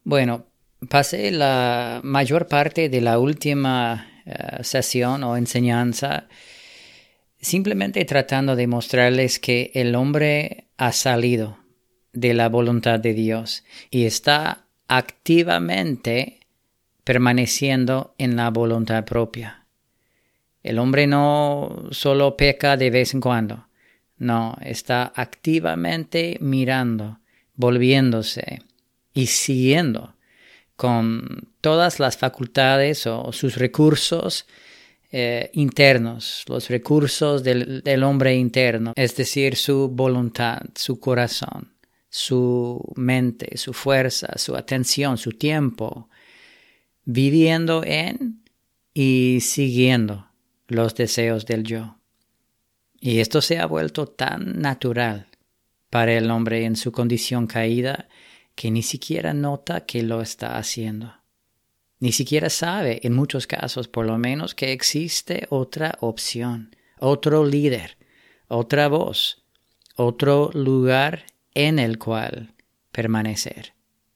Bueno, pasé la mayor parte de la última sesión o enseñanza simplemente tratando de mostrarles que el hombre ha salido de la voluntad de Dios y está activamente permaneciendo en la voluntad propia. El hombre no solo peca de vez en cuando, no, está activamente mirando, volviéndose y siguiendo con todas las facultades o sus recursos internos, los recursos del hombre interno, es decir, su voluntad, su corazón, su mente, su fuerza, su atención, su tiempo, viviendo en y siguiendo los deseos del yo. Y esto se ha vuelto tan natural para el hombre en su condición caída que ni siquiera nota que lo está haciendo. Ni siquiera sabe, en muchos casos por lo menos, que existe otra opción, otro líder, otra voz, otro lugar en el cual permanecer.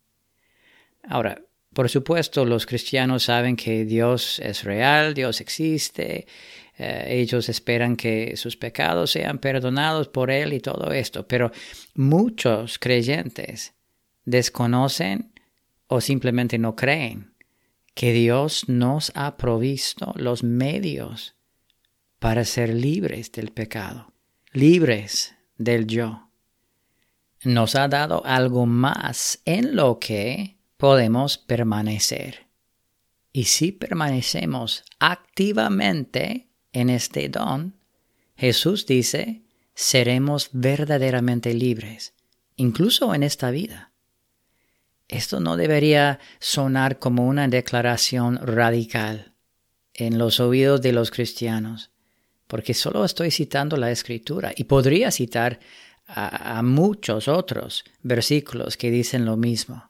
Ahora, por supuesto, los cristianos saben que Dios es real, Dios existe, ellos esperan que sus pecados sean perdonados por Él y todo esto, pero muchos creyentes desconocen o simplemente no creen que Dios nos ha provisto los medios para ser libres del pecado, libres del yo. Nos ha dado algo más en lo que podemos permanecer. Y si permanecemos activamente en este don, Jesús dice, seremos verdaderamente libres, incluso en esta vida. Esto no debería sonar como una declaración radical en los oídos de los cristianos, porque solo estoy citando la Escritura y podría citar a muchos otros versículos que dicen lo mismo.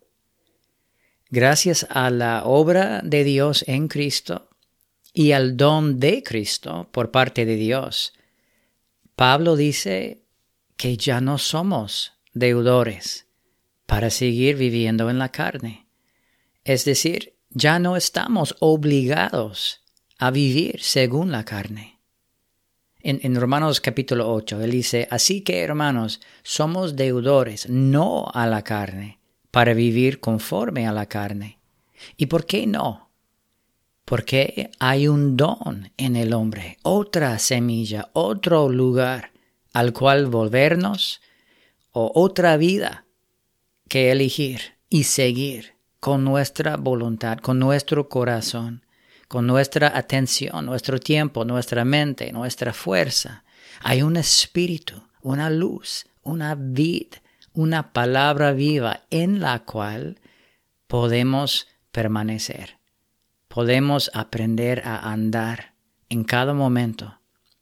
Gracias a la obra de Dios en Cristo y al don de Cristo por parte de Dios, Pablo dice que ya no somos deudores para seguir viviendo en la carne. Es decir, ya no estamos obligados a vivir según la carne. En Romanos capítulo 8, él dice, así que hermanos, somos deudores, no a la carne, para vivir conforme a la carne. ¿Y por qué no? Porque hay un don en el hombre, otra semilla, otro lugar al cual volvernos o otra vida que elegir y seguir con nuestra voluntad, con nuestro corazón, con nuestra atención, nuestro tiempo, nuestra mente, nuestra fuerza. Hay un espíritu, una luz, una vid, una palabra viva en la cual podemos permanecer. Podemos aprender a andar en cada momento.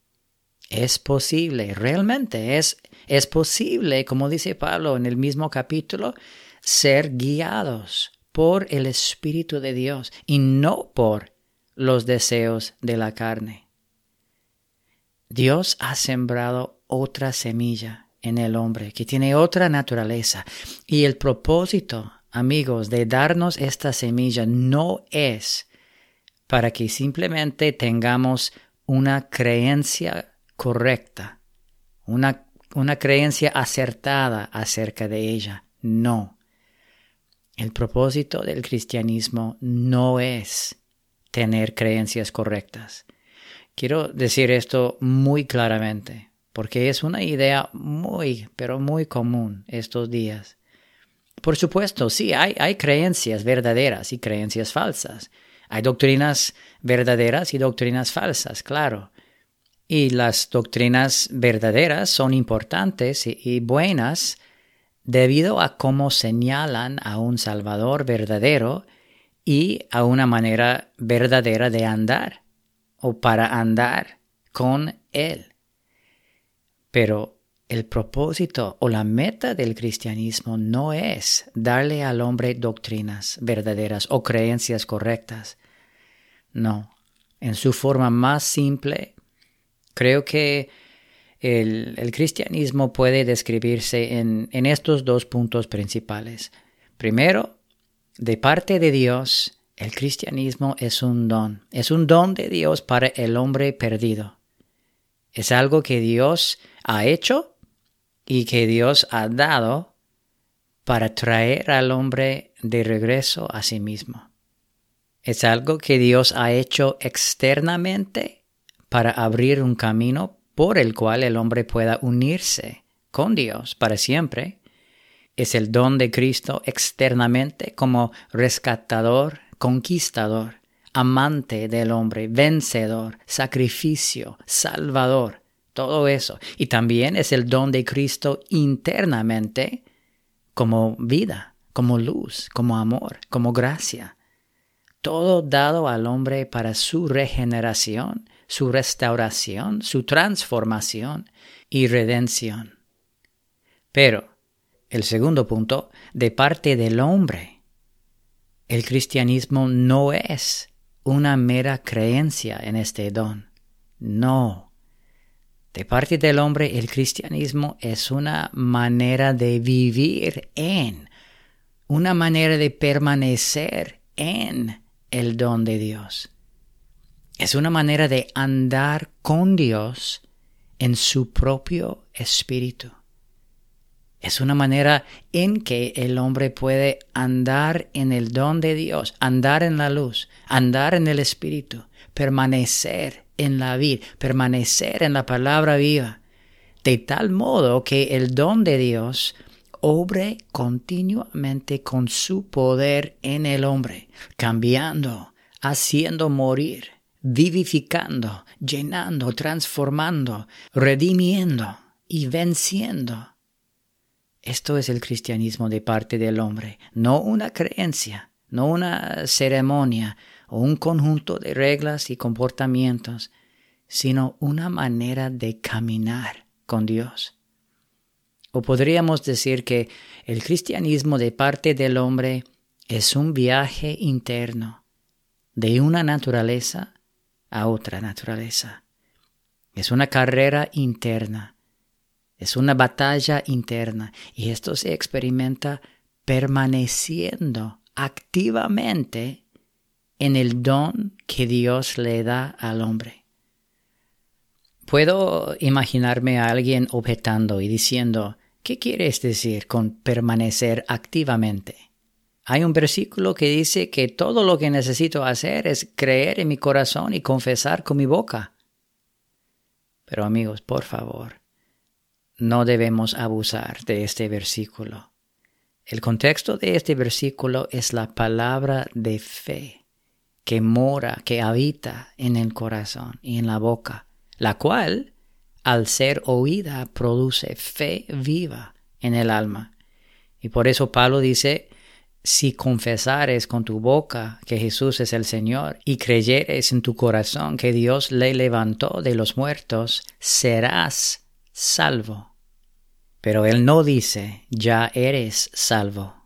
Es posible, realmente es posible, como dice Pablo en el mismo capítulo, ser guiados por el Espíritu de Dios y no por los deseos de la carne. Dios ha sembrado otra semilla en el hombre que tiene otra naturaleza y el propósito, amigos, de darnos esta semilla no es para que simplemente tengamos una creencia correcta, una creencia acertada acerca de ella. No. El propósito del cristianismo no es tener creencias correctas. Quiero decir esto muy claramente, porque es una idea pero muy común estos días. Por supuesto, sí, hay creencias verdaderas y creencias falsas. Hay doctrinas verdaderas y doctrinas falsas, claro. Y las doctrinas verdaderas son importantes y buenas debido a cómo señalan a un Salvador verdadero y a una manera verdadera de andar o para andar con Él. Pero el propósito o la meta del cristianismo no es darle al hombre doctrinas verdaderas o creencias correctas. No, en su forma más simple, creo que el cristianismo puede describirse en estos dos puntos principales. Primero, De parte de Dios, el cristianismo es un don. Es un don de Dios para el hombre perdido. Es algo que Dios ha hecho y que Dios ha dado para traer al hombre de regreso a sí mismo. Es algo que Dios ha hecho externamente para abrir un camino por el cual el hombre pueda unirse con Dios para siempre. Es el don de Cristo externamente como rescatador, conquistador, amante del hombre, vencedor, sacrificio, salvador, todo eso. Y también es el don de Cristo internamente como vida, como luz, como amor, como gracia. Todo dado al hombre para su regeneración, su restauración, su transformación y redención. Pero, el segundo punto, de parte del hombre, el cristianismo no es una mera creencia en este don. No. De parte del hombre, el cristianismo es una manera de vivir una manera de permanecer en el don de Dios. Es una manera de andar con Dios en su propio espíritu. Es una manera en que el hombre puede andar en el don de Dios, andar en la luz, andar en el Espíritu, permanecer en la vida, permanecer en la palabra viva, de tal modo que el don de Dios obre continuamente con su poder en el hombre, cambiando, haciendo morir, vivificando, llenando, transformando, redimiendo y venciendo. Esto es el cristianismo de parte del hombre, no una creencia, no una ceremonia o un conjunto de reglas y comportamientos, sino una manera de caminar con Dios. O podríamos decir que el cristianismo de parte del hombre es un viaje interno de una naturaleza a otra naturaleza. Es una carrera interna. Es una batalla interna y esto se experimenta permaneciendo activamente en el don que Dios le da al hombre. Puedo imaginarme a alguien objetando y diciendo, ¿qué quieres decir con permanecer activamente? Hay un versículo que dice que todo lo que necesito hacer es creer en mi corazón y confesar con mi boca. Pero amigos, por favor, no debemos abusar de este versículo. El contexto de este versículo es la palabra de fe que mora, que habita en el corazón y en la boca, la cual, al ser oída, produce fe viva en el alma. Y por eso Pablo dice, si confesares con tu boca que Jesús es el Señor y creyeres en tu corazón que Dios le levantó de los muertos, serás salvo. Pero él no dice, ya eres salvo.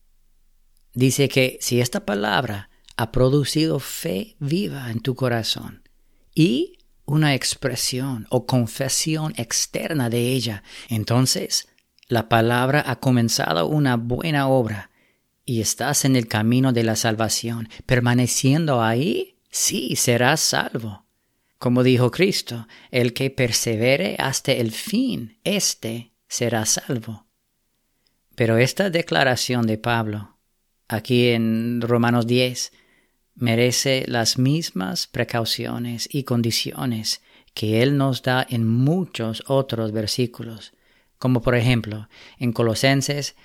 Dice que si esta palabra ha producido fe viva en tu corazón y una expresión o confesión externa de ella, entonces la palabra ha comenzado una buena obra y estás en el camino de la salvación. Permaneciendo ahí, sí, serás salvo. Como dijo Cristo, el que persevere hasta el fin, será salvo. Pero esta declaración de Pablo, aquí en Romanos 10, merece las mismas precauciones y condiciones que él nos da en muchos otros versículos, como por ejemplo en Colosenses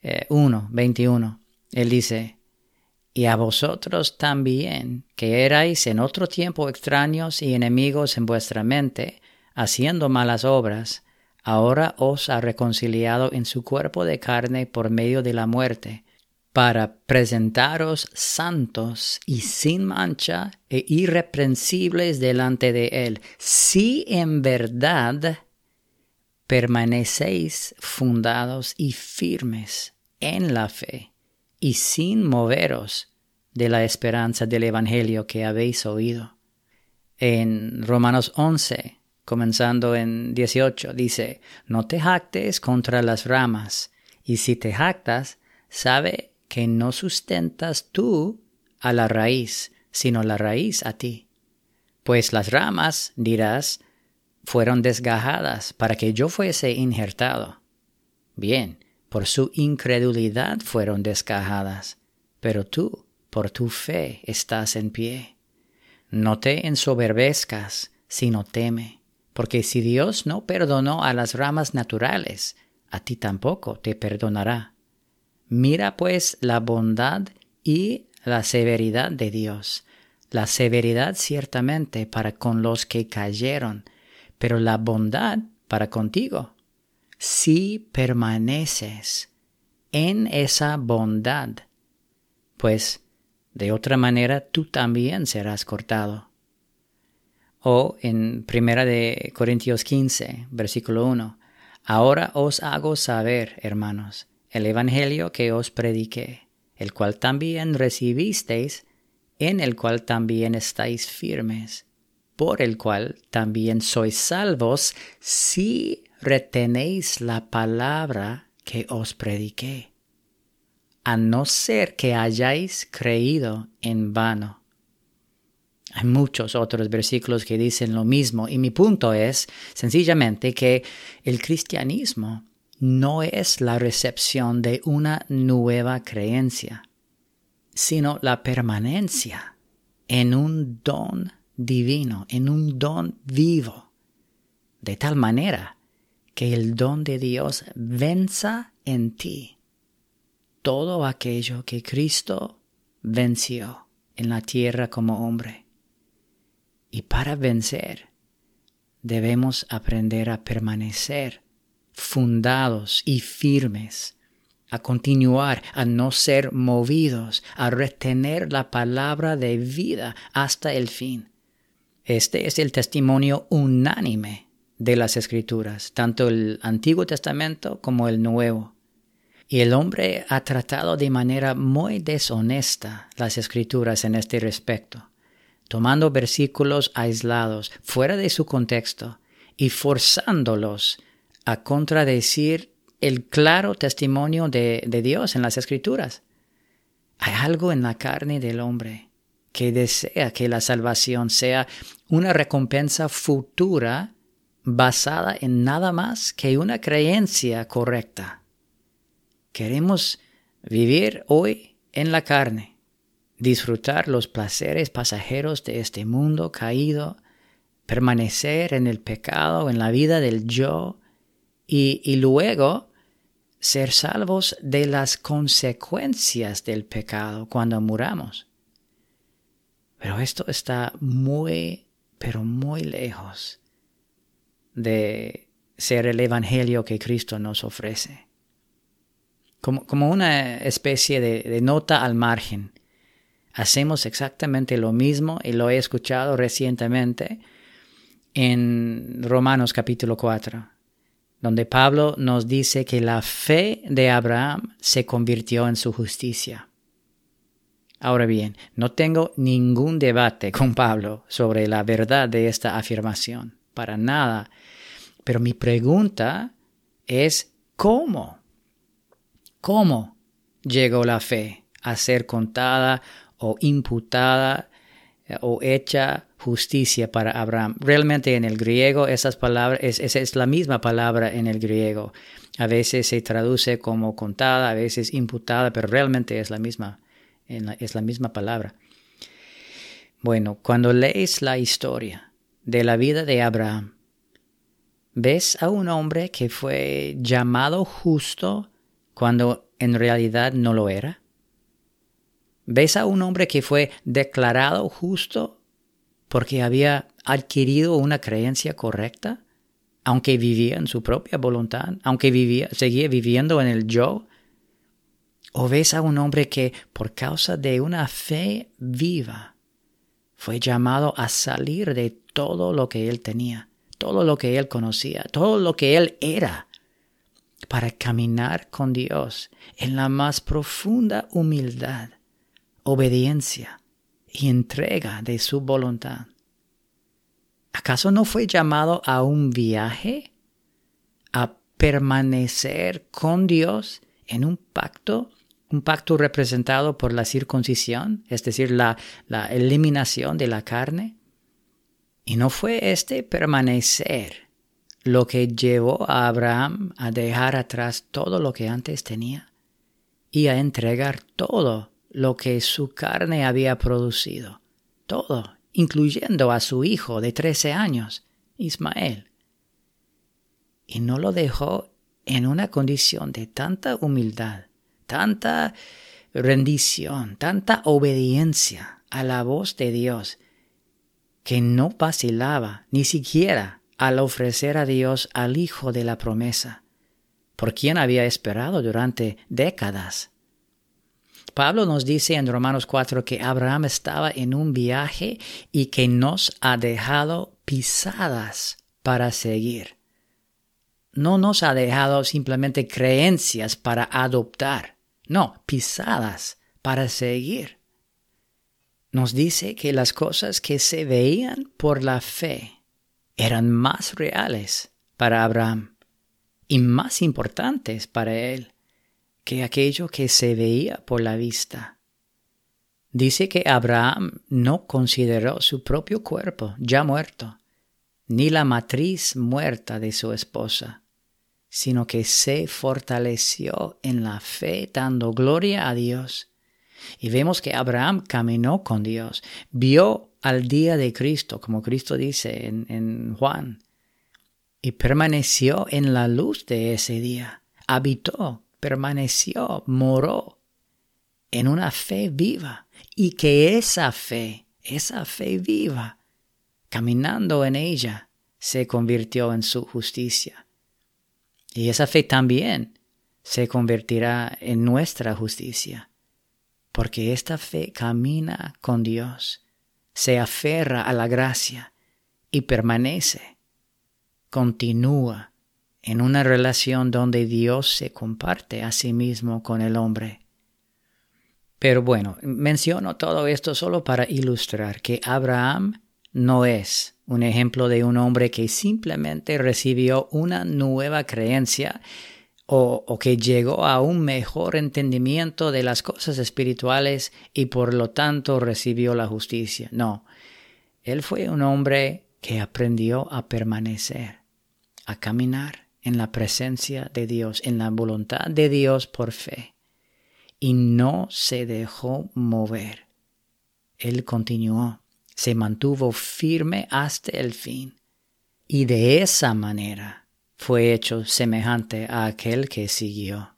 1:21, él dice, y a vosotros también, que erais en otro tiempo extraños y enemigos en vuestra mente, haciendo malas obras, ahora os ha reconciliado en su cuerpo de carne por medio de la muerte, para presentaros santos y sin mancha e irreprensibles delante de Él, si en verdad permanecéis fundados y firmes en la fe, y sin moveros de la esperanza del Evangelio que habéis oído. En Romanos 11, comenzando en 18, dice, no te jactes contra las ramas, y si te jactas, sabe que no sustentas tú a la raíz, sino la raíz a ti. Pues las ramas, dirás, fueron desgajadas para que yo fuese injertado. Bien, por su incredulidad fueron desgajadas, pero tú, por tu fe, estás en pie. No te ensoberbezcas, sino teme, porque si Dios no perdonó a las ramas naturales, a ti tampoco te perdonará. Mira pues la bondad y la severidad de Dios. La severidad ciertamente para con los que cayeron, pero la bondad para contigo, si permaneces en esa bondad, pues de otra manera tú también serás cortado. O en 1 Corintios 15, versículo 1, ahora os hago saber, hermanos, el evangelio que os prediqué, el cual también recibisteis, en el cual también estáis firmes, por el cual también sois salvos, si retenéis la palabra que os prediqué, a no ser que hayáis creído en vano. Hay muchos otros versículos que dicen lo mismo, y mi punto es sencillamente que el cristianismo no es la recepción de una nueva creencia, sino la permanencia en un don divino, en un don vivo, de tal manera que el don de Dios venza en ti todo aquello que Cristo venció en la tierra como hombre. Y para vencer, debemos aprender a permanecer fundados y firmes, a continuar, a no ser movidos, a retener la palabra de vida hasta el fin. Este es el testimonio unánime de las Escrituras, tanto el Antiguo Testamento como el Nuevo. Y el hombre ha tratado de manera muy deshonesta las Escrituras en este respecto, tomando versículos aislados, fuera de su contexto, y forzándolos a contradecir el claro testimonio de Dios en las Escrituras. Hay algo en la carne del hombre que desea que la salvación sea una recompensa futura basada en nada más que una creencia correcta. Queremos vivir hoy en la carne, disfrutar los placeres pasajeros de este mundo caído, permanecer en el pecado, en la vida del yo, y luego ser salvos de las consecuencias del pecado cuando muramos. Pero esto está muy, pero muy lejos de ser el evangelio que Cristo nos ofrece. Como una especie de nota al margen. Hacemos exactamente lo mismo, y lo he escuchado recientemente en Romanos capítulo 4, donde Pablo nos dice que la fe de Abraham se convirtió en su justicia. Ahora bien, no tengo ningún debate con Pablo sobre la verdad de esta afirmación, para nada. Pero mi pregunta es, ¿cómo? ¿Cómo llegó la fe a ser contada o imputada o hecha justicia para Abraham? Realmente en el griego esas palabras, esa es la misma palabra en el griego. A veces se traduce como contada, a veces imputada, pero realmente es la misma palabra. Bueno, cuando lees la historia de la vida de Abraham, ves a un hombre que fue llamado justo cuando en realidad no lo era. ¿Ves a un hombre que fue declarado justo porque había adquirido una creencia correcta, aunque vivía en su propia voluntad, aunque seguía viviendo en el yo? ¿O ves a un hombre que, por causa de una fe viva, fue llamado a salir de todo lo que él tenía, todo lo que él conocía, todo lo que él era, para caminar con Dios en la más profunda humildad, obediencia y entrega de su voluntad? ¿Acaso no fue llamado a un viaje, a permanecer con Dios en un pacto un pacto representado por la circuncisión, es decir, la eliminación de la carne. Y no fue este permanecer lo que llevó a Abraham a dejar atrás todo lo que antes tenía y a entregar todo lo que su carne había producido, todo, incluyendo a su hijo de 13 años, Ismael. Y no lo dejó en una condición de tanta humildad, tanta rendición, tanta obediencia a la voz de Dios, que no vacilaba ni siquiera al ofrecer a Dios al hijo de la promesa, por quien había esperado durante décadas. Pablo nos dice en Romanos 4 que Abraham estaba en un viaje y que nos ha dejado pisadas para seguir. No nos ha dejado simplemente creencias para adoptar, no, pisadas para seguir. Nos dice que las cosas que se veían por la fe eran más reales para Abraham y más importantes para él que aquello que se veía por la vista. Dice que Abraham no consideró su propio cuerpo ya muerto, ni la matriz muerta de su esposa, sino que se fortaleció en la fe dando gloria a Dios. Y vemos que Abraham caminó con Dios, vio al día de Cristo, como Cristo dice en Juan, y permaneció en la luz de ese día, habitó, permaneció, moró en una fe viva, y que esa fe viva, caminando en ella, se convirtió en su justicia. Y esa fe también se convertirá en nuestra justicia, porque esta fe camina con Dios, se aferra a la gracia y permanece, continúa en una relación donde Dios se comparte a sí mismo con el hombre. Pero bueno, menciono todo esto solo para ilustrar que Abraham no es un ejemplo de un hombre que simplemente recibió una nueva creencia o que llegó a un mejor entendimiento de las cosas espirituales y por lo tanto recibió la justicia. No, él fue un hombre que aprendió a permanecer, a caminar en la presencia de Dios, en la voluntad de Dios por fe, y no se dejó mover. Él continuó, se mantuvo firme hasta el fin, y de esa manera fue hecho semejante a aquel que siguió.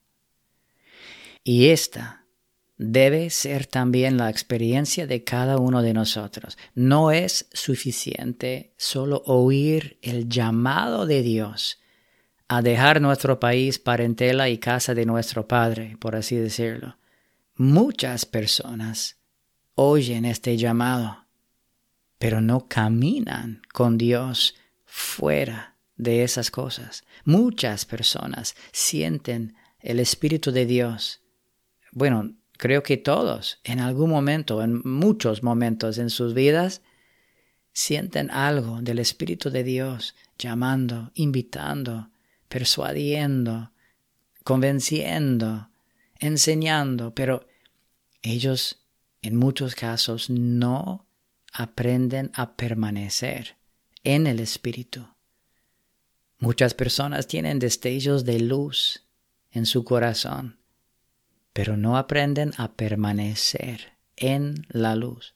Y esta debe ser también la experiencia de cada uno de nosotros. No es suficiente solo oír el llamado de Dios a dejar nuestro país, parentela y casa de nuestro Padre, por así decirlo. Muchas personas oyen este llamado, pero no caminan con Dios fuera de esas cosas. Muchas personas sienten el Espíritu de Dios. Bueno, creo que todos, en algún momento, en muchos momentos en sus vidas, sienten algo del Espíritu de Dios llamando, invitando, persuadiendo, convenciendo, enseñando, pero ellos en muchos casos no aprenden a permanecer en el Espíritu. Muchas personas tienen destellos de luz en su corazón, pero no aprenden a permanecer en la luz.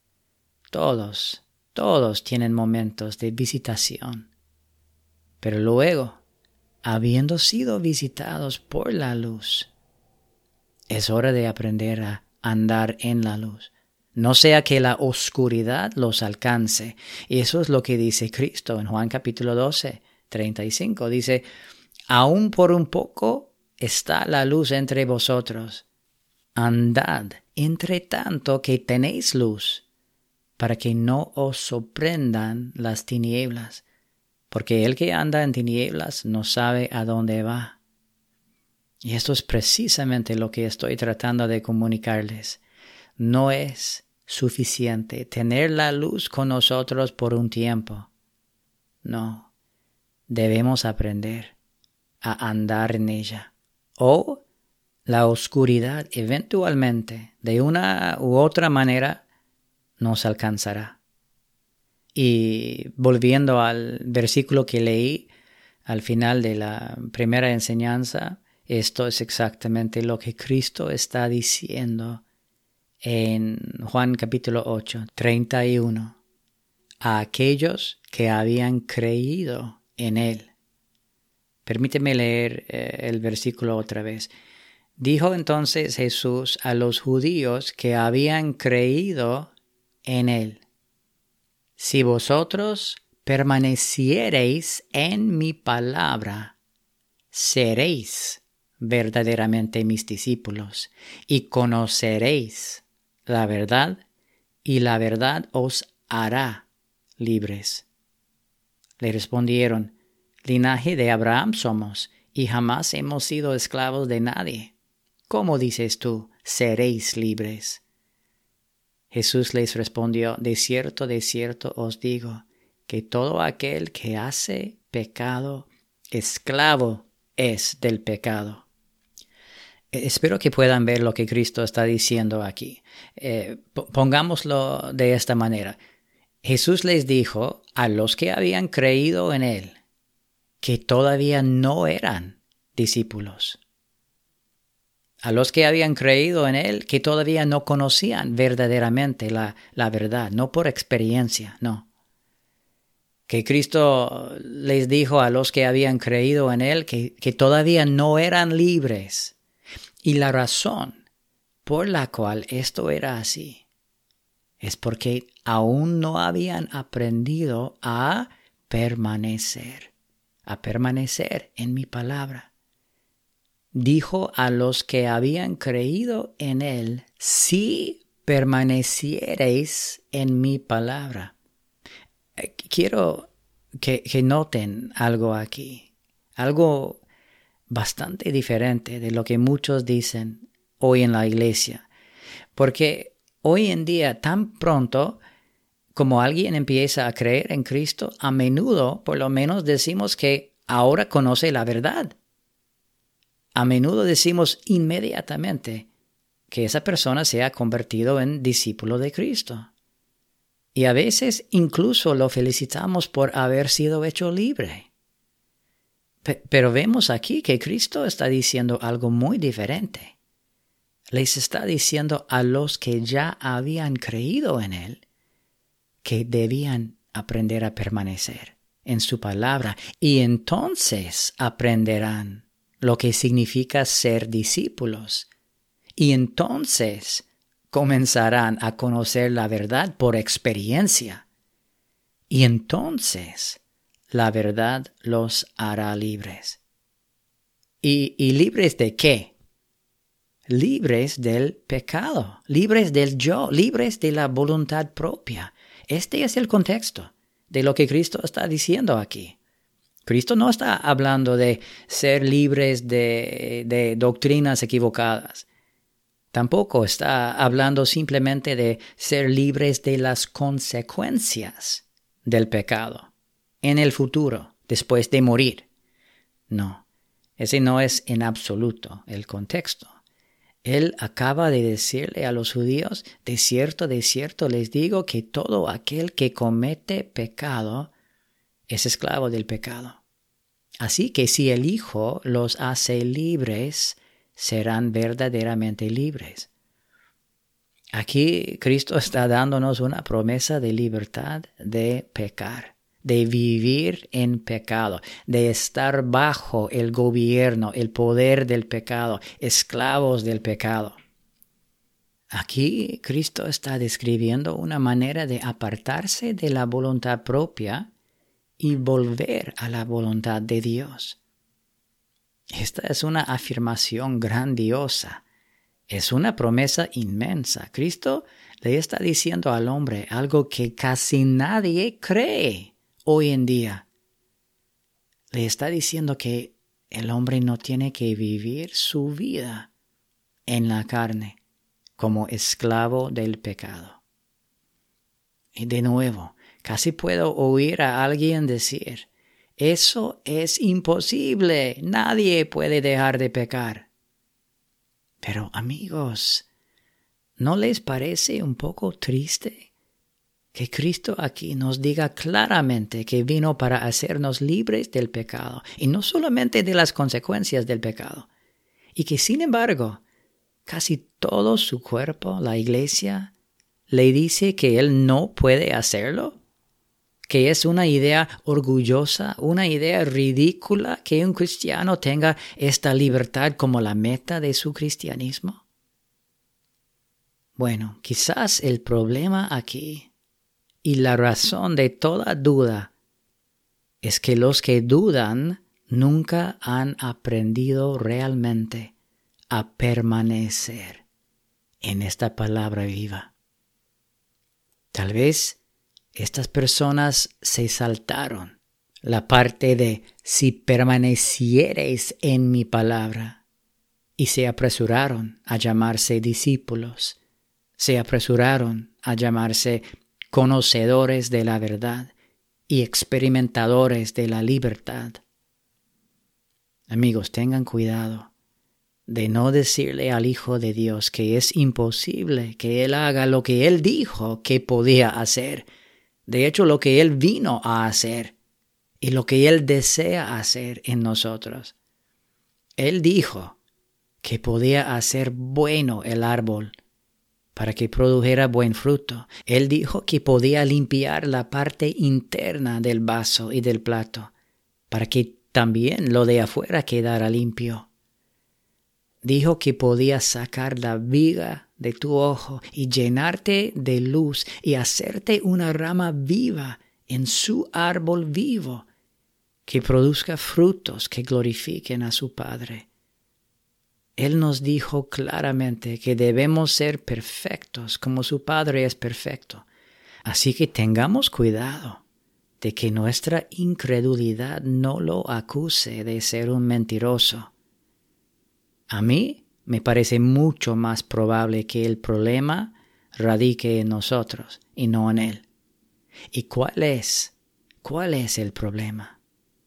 Todos tienen momentos de visitación, pero luego, habiendo sido visitados por la luz, es hora de aprender a andar en la luz. No sea que la oscuridad los alcance. Y eso es lo que dice Cristo en Juan capítulo 12, 35. Dice, aún por un poco está la luz entre vosotros. Andad entre tanto que tenéis luz, para que no os sorprendan las tinieblas, porque el que anda en tinieblas no sabe a dónde va. Y esto es precisamente lo que estoy tratando de comunicarles. No es suficiente tener la luz con nosotros por un tiempo. No, debemos aprender a andar en ella o la oscuridad eventualmente, de una u otra manera, nos alcanzará. Y volviendo al versículo que leí al final de la primera enseñanza, esto es exactamente lo que Cristo está diciendo en Juan capítulo 8, 31, a aquellos que habían creído en Él. Permíteme leer el versículo otra vez. Dijo entonces Jesús a los judíos que habían creído en Él: si vosotros permaneciereis en mi palabra, seréis verdaderamente mis discípulos y conoceréis la verdad, y la verdad os hará libres. Le respondieron: linaje de Abraham somos, y jamás hemos sido esclavos de nadie. ¿Cómo dices tú, seréis libres? Jesús les respondió: de cierto os digo, que todo aquel que hace pecado, esclavo es del pecado. Espero que puedan ver lo que Cristo está diciendo aquí. Pongámoslo de esta manera. Jesús les dijo a los que habían creído en Él que todavía no eran discípulos. A los que habían creído en Él que todavía no conocían verdaderamente la verdad, no por experiencia, no. Que Cristo les dijo a los que habían creído en Él que todavía no eran libres. Y la razón por la cual esto era así es porque aún no habían aprendido a permanecer en mi palabra. Dijo a los que habían creído en Él: si permaneciereis en mi palabra. Quiero que noten algo aquí, algo bastante diferente de lo que muchos dicen hoy en la iglesia. Porque hoy en día, tan pronto como alguien empieza a creer en Cristo, a menudo, por lo menos, decimos que ahora conoce la verdad. A menudo decimos inmediatamente que esa persona se ha convertido en discípulo de Cristo. Y a veces incluso lo felicitamos por haber sido hecho libre. Pero vemos aquí que Cristo está diciendo algo muy diferente. Les está diciendo a los que ya habían creído en Él que debían aprender a permanecer en su palabra, y entonces aprenderán lo que significa ser discípulos. Y entonces comenzarán a conocer la verdad por experiencia. Y entonces la verdad los hará libres. ¿Y libres de qué? Libres del pecado, libres del yo, libres de la voluntad propia. Este es el contexto de lo que Cristo está diciendo aquí. Cristo no está hablando de ser libres de doctrinas equivocadas. Tampoco está hablando simplemente de ser libres de las consecuencias del pecado en el futuro, después de morir. No, ese no es en absoluto el contexto. Él acaba de decirle a los judíos: de cierto les digo que todo aquel que comete pecado es esclavo del pecado. Así que si el Hijo los hace libres, serán verdaderamente libres. Aquí Cristo está dándonos una promesa de libertad de pecar, de vivir en pecado, de estar bajo el gobierno, el poder del pecado, esclavos del pecado. Aquí Cristo está describiendo una manera de apartarse de la voluntad propia y volver a la voluntad de Dios. Esta es una afirmación grandiosa. Es una promesa inmensa. Cristo le está diciendo al hombre algo que casi nadie cree hoy en día. Le está diciendo que el hombre no tiene que vivir su vida en la carne como esclavo del pecado. Y de nuevo, casi puedo oír a alguien decir: eso es imposible, nadie puede dejar de pecar. Pero amigos, ¿no les parece un poco triste que Cristo aquí nos diga claramente que vino para hacernos libres del pecado, y no solamente de las consecuencias del pecado, y que sin embargo casi todo su cuerpo, la iglesia, le dice que él no puede hacerlo? Que es una idea orgullosa, una idea ridícula que un cristiano tenga esta libertad como la meta de su cristianismo. Bueno, quizás el problema aquí y la razón de toda duda es que los que dudan nunca han aprendido realmente a permanecer en esta palabra viva. Tal vez estas personas se saltaron la parte de si permaneciereis en mi palabra y se apresuraron a llamarse discípulos, se apresuraron a llamarse conocedores de la verdad y experimentadores de la libertad. Amigos, tengan cuidado de no decirle al Hijo de Dios que es imposible que Él haga lo que Él dijo que podía hacer. De hecho, lo que Él vino a hacer y lo que Él desea hacer en nosotros. Él dijo que podía hacer bueno el árbol para que produjera buen fruto. Él dijo que podía limpiar la parte interna del vaso y del plato para que también lo de afuera quedara limpio. Dijo que podía sacar la viga de tu ojo y llenarte de luz y hacerte una rama viva en su árbol vivo que produzca frutos que glorifiquen a su Padre. Él nos dijo claramente que debemos ser perfectos como su Padre es perfecto. Así que tengamos cuidado de que nuestra incredulidad no lo acuse de ser un mentiroso. A mí me parece mucho más probable que el problema radique en nosotros y no en Él. ¿Y cuál es? ¿Cuál es el problema?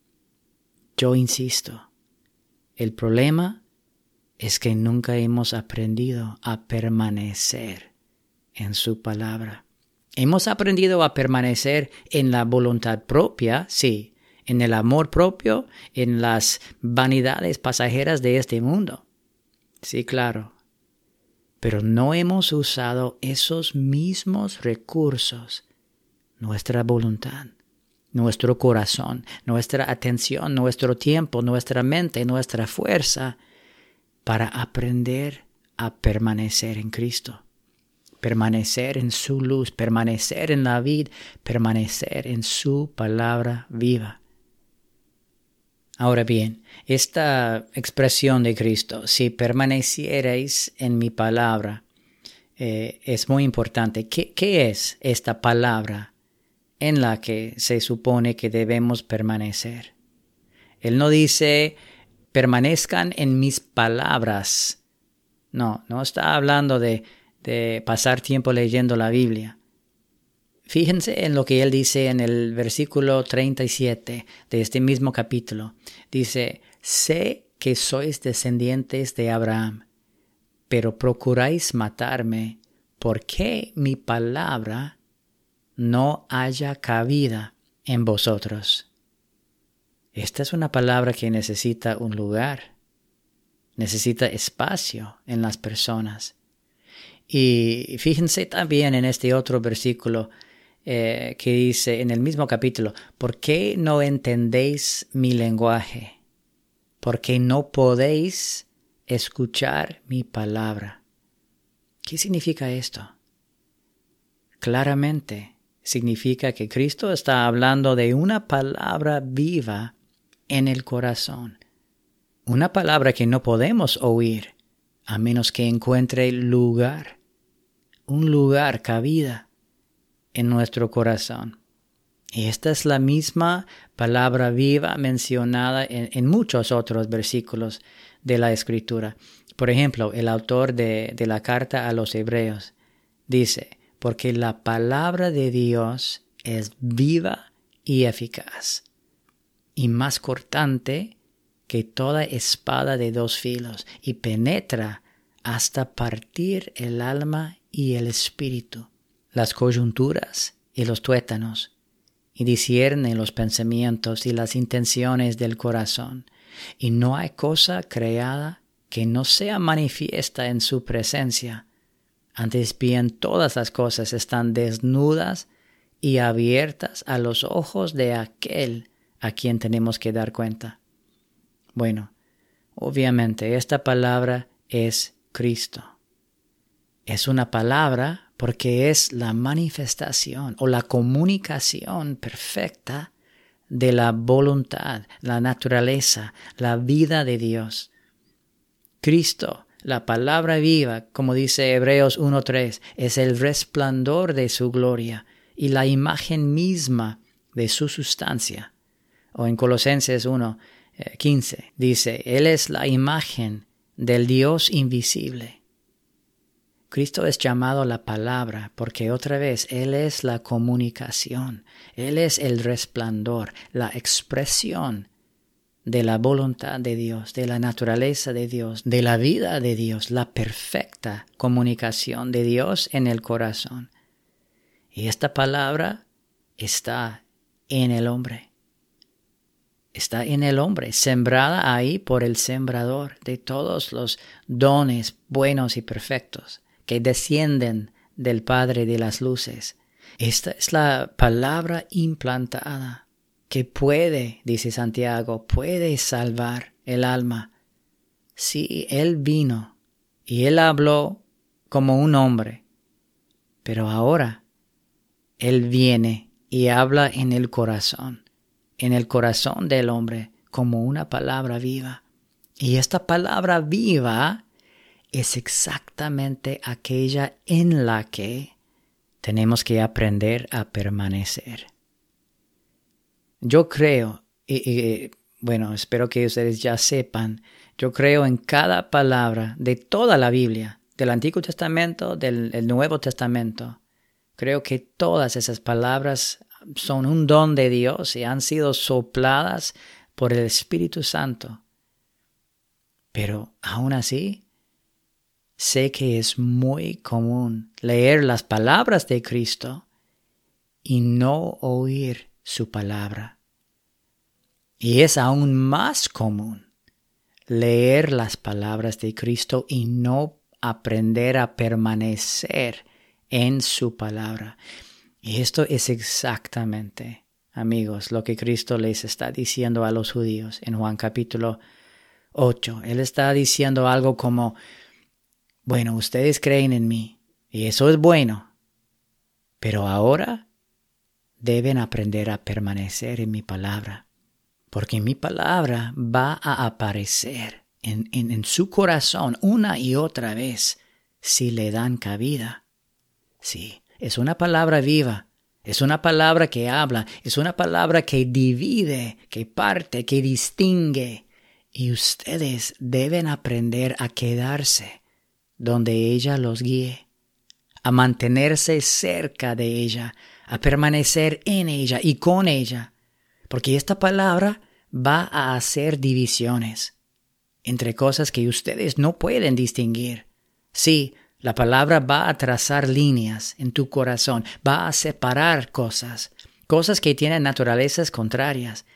Yo insisto, el problema es que nunca hemos aprendido a permanecer en su palabra. Hemos aprendido a permanecer en la voluntad propia, sí, en el amor propio, en las vanidades pasajeras de este mundo. Sí, claro. Pero no hemos usado esos mismos recursos, nuestra voluntad, nuestro corazón, nuestra atención, nuestro tiempo, nuestra mente, nuestra fuerza, para aprender a permanecer en Cristo, permanecer en su luz, permanecer en la vid, permanecer en su palabra viva. Ahora bien, esta expresión de Cristo, si permaneciereis en mi palabra, es muy importante. ¿Qué es esta palabra en la que se supone que debemos permanecer? Él no dice, permanezcan en mis palabras. No está hablando de pasar tiempo leyendo la Biblia. Fíjense en lo que él dice en el versículo 37 de este mismo capítulo. Dice, sé que sois descendientes de Abraham, pero procuráis matarme, porque mi palabra no haya cabida en vosotros. Esta es una palabra que necesita un lugar, necesita espacio en las personas. Y fíjense también en este otro versículo que dice en el mismo capítulo, ¿por qué no entendéis mi lenguaje? ¿Por qué no podéis escuchar mi palabra? ¿Qué significa esto? Claramente significa que Cristo está hablando de una palabra viva en el corazón. Una palabra que no podemos oír a menos que encuentre lugar, un lugar, cabida en nuestro corazón. Y esta es la misma palabra viva mencionada en muchos otros versículos de la Escritura. Por ejemplo, el autor de la carta a los Hebreos dice, porque la palabra de Dios es viva y eficaz, y más cortante que toda espada de dos filos, y penetra hasta partir el alma y el espíritu, las coyunturas y los tuétanos, y discierne los pensamientos y las intenciones del corazón. Y no hay cosa creada que no sea manifiesta en su presencia. Antes bien, todas las cosas están desnudas y abiertas a los ojos de aquel a quien tenemos que dar cuenta. Bueno, obviamente esta palabra es Cristo. Es una palabra porque es la manifestación o la comunicación perfecta de la voluntad, la naturaleza, la vida de Dios. Cristo, la palabra viva, como dice Hebreos 1:3, es el resplandor de su gloria y la imagen misma de su sustancia. O en Colosenses 1:15 dice, Él es la imagen del Dios invisible. Cristo es llamado la palabra porque otra vez Él es la comunicación, Él es el resplandor, la expresión de la voluntad de Dios, de la naturaleza de Dios, de la vida de Dios, la perfecta comunicación de Dios en el corazón. Y esta palabra está en el hombre. Está en el hombre, sembrada ahí por el sembrador de todos los dones buenos y perfectos que descienden del Padre de las luces. Esta es la palabra implantada que puede, dice Santiago, puede salvar el alma. Sí, Él vino y Él habló como un hombre, pero ahora Él viene y habla en el corazón del hombre como una palabra viva. Y esta palabra viva es exactamente aquella en la que tenemos que aprender a permanecer. Yo creo, bueno, espero que ustedes ya sepan, yo creo en cada palabra de toda la Biblia, del Antiguo Testamento, del Nuevo Testamento. Creo que todas esas palabras son un don de Dios y han sido sopladas por el Espíritu Santo. Pero aún así, sé que es muy común leer las palabras de Cristo y no oír su palabra. Y es aún más común leer las palabras de Cristo y no aprender a permanecer en su palabra. Y esto es exactamente, amigos, lo que Cristo les está diciendo a los judíos en Juan capítulo 8. Él está diciendo algo como, bueno, ustedes creen en mí y eso es bueno, pero ahora deben aprender a permanecer en mi palabra, porque mi palabra va a aparecer en su corazón una y otra vez si le dan cabida. Sí, es una palabra viva, es una palabra que habla, es una palabra que divide, que parte, que distingue. Y ustedes deben aprender a quedarse donde ella los guíe, a mantenerse cerca de ella, a permanecer en ella y con ella, porque esta palabra va a hacer divisiones entre cosas que ustedes no pueden distinguir. Sí, la palabra va a trazar líneas en tu corazón, va a separar cosas que tienen naturalezas contrarias.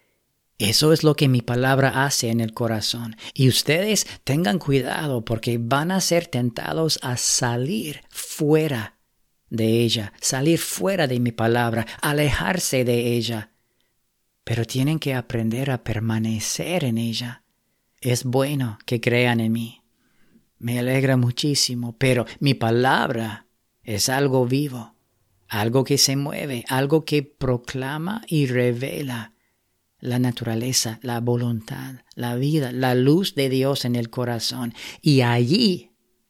Eso es lo que mi palabra hace en el corazón. Y ustedes tengan cuidado porque van a ser tentados a salir fuera de ella, salir fuera de mi palabra, alejarse de ella. Pero tienen que aprender a permanecer en ella. Es bueno que crean en mí. Me alegra muchísimo, pero mi palabra es algo vivo, algo que se mueve, algo que proclama y revela la naturaleza, la voluntad, la vida, la luz de Dios en el corazón. Y allí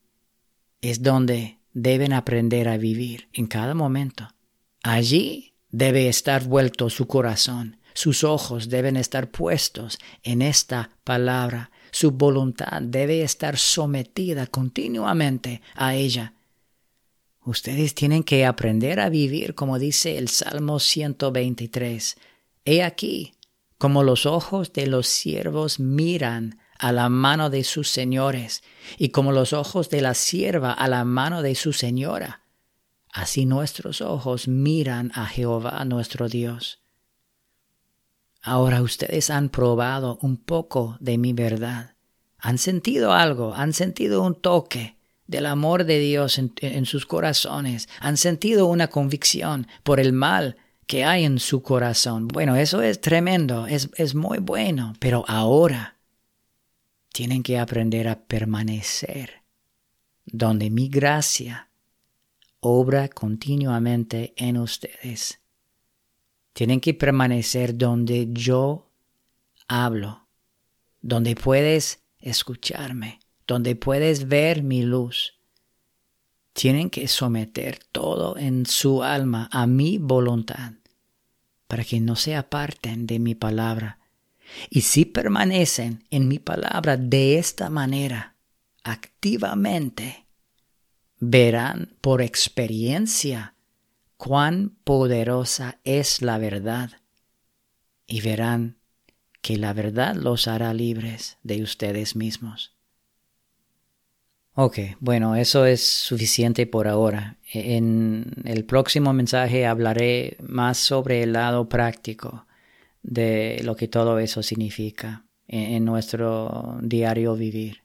es donde deben aprender a vivir en cada momento. Allí debe estar vuelto su corazón. Sus ojos deben estar puestos en esta palabra. Su voluntad debe estar sometida continuamente a ella. Ustedes tienen que aprender a vivir como dice el Salmo 123. He aquí, como los ojos de los siervos miran a la mano de sus señores, y como los ojos de la sierva a la mano de su señora, así nuestros ojos miran a Jehová nuestro Dios. Ahora ustedes han probado un poco de mi verdad. Han sentido algo, han sentido un toque del amor de Dios en sus corazones. Han sentido una convicción por el mal que hay en su corazón. Bueno, eso es tremendo, es muy bueno, pero ahora tienen que aprender a permanecer donde mi gracia obra continuamente en ustedes. Tienen que permanecer donde yo hablo, donde puedes escucharme, donde puedes ver mi luz. Tienen que someter todo en su alma a mi voluntad, para que no se aparten de mi palabra. Y si permanecen en mi palabra de esta manera, activamente, verán por experiencia cuán poderosa es la verdad, y verán que la verdad los hará libres de ustedes mismos. Ok, bueno, eso es suficiente por ahora. En el próximo mensaje hablaré más sobre el lado práctico de lo que todo eso significa en nuestro diario vivir.